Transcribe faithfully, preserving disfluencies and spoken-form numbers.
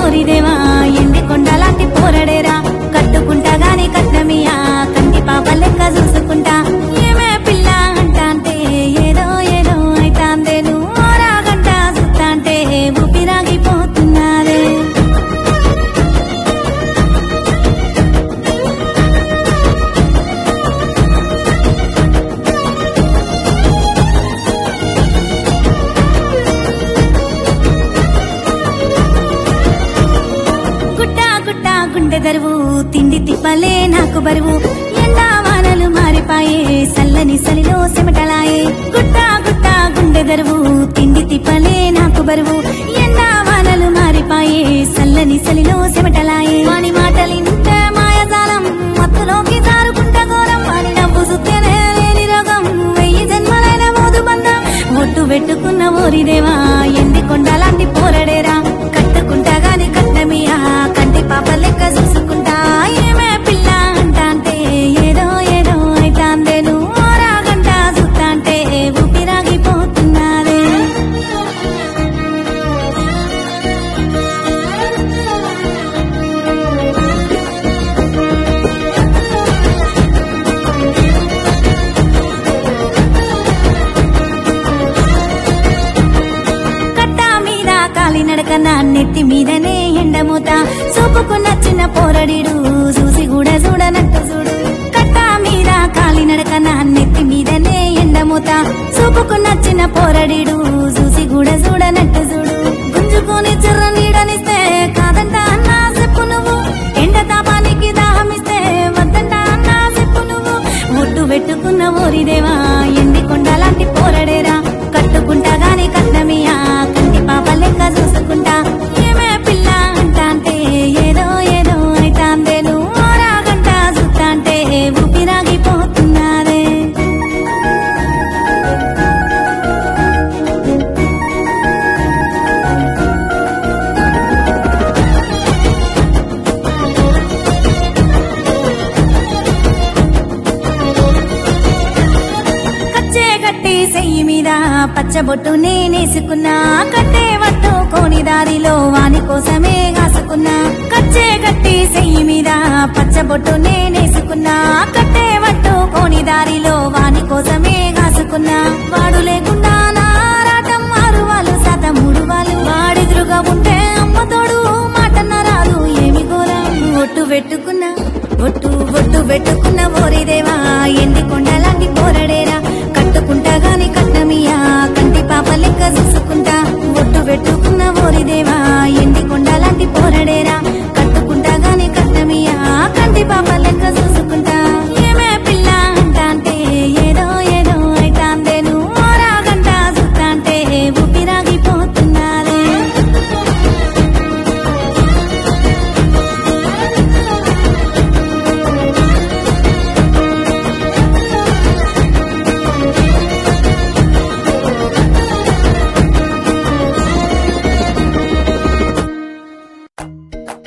ఓరిదేవా ఎండి కొండలాంటి పోరడేరా కట్టుకుంటా గాని కట్నమియా కంటి పాప లెక్క చూసుకుంటా ఏమే పిల్ల అంటాంటే ఏదో ఏదో అయితాందే నువ్వు రాగంట చూస్తాంటే ఊపిరాగిపోతున్నారే గుండె దరువు తిండి తిప్పలే నాకు బరువు ఎండా వానలు మారిపాయే సల్లని సలిలో సెమటలాయే గుట్ట గుట్ట గుండె దరువు తిండి తిప్పలే నాకు బరువు ఎండా వానలు మారిపాయే సల్లని సలిలో సెమటలాయే వాని మాటలింటే మాయజాలం మత్తులోకి జారుకుంట ఘోరం వాని నవ్వు సుత్తేనే లేని రోగం వెయ్యి జన్మలైన మోదు బంధం ఒట్టు పెట్టుకున్న ఓరిదేవా ఎండి కొండలాంటి పోరడేరా కట్టుకుంటా గాని కట్నమియా కంటి పాప లెక్క చూసుకుంటా ఏమే పిల్ల అంటాంటే ఏదో ఏదో అయితాందే నువ్వు రాగంట చూస్తాంటే ఊపిరాగిపోతున్నారే నడకన నెత్తి మీదనే ఎండమూత చూపుకు నచ్చిన పోరడిడు చూసి కూడా చూడనట్టు చూడు కట్ట మీద కాలి నడకన నెత్తి మీదనే ఎండమూత చూపుకు నచ్చిన పోరడిడు చూసి కూడా చూడనట్టు చూడు గుంజుకొని చెర్ర నీడనిస్తే కాదంట అన్నా చెప్పు నువ్వు ఎండ తాపానికి దాహమిస్తే వద్దంట అన్నా చెప్పు నువ్వు ఒట్టు పెట్టుకున్న ఓరిదేవా ఎండి కొండలాంటి పోరడేరా కట్టుకుంటా గాని కట్నమియా కంటి పాప లెక్క చూసుకుంటా ఏమే పిల్ల అంటాంటే ఏదో ఏదో అయితాందే నువ్వు రాగంట చూస్తాంటే ఊపిరాగిపోతున్నారే సెయ్యి మీద పచ్చబొట్టు నేనేసుకున్నా కట్టే వట్టు కోని దారిలో వాని కోసమే కాసుకున్నా కచ్చే కట్టి సెయ్యి మీద పచ్చబొట్టు నేనేసుకున్నా కట్టే వట్టు కోని దారిలో వాని కోసమే కాసుకున్నా వాడు లేకుండా నారాటం ఆరు వాళ్ళు శాత మూడు వాళ్ళు వాడిదురుగా ఉంటే అమ్మ తోడు మాటన్న రాదు ఏమి ఘోరం ఒట్టు పెట్టుకున్న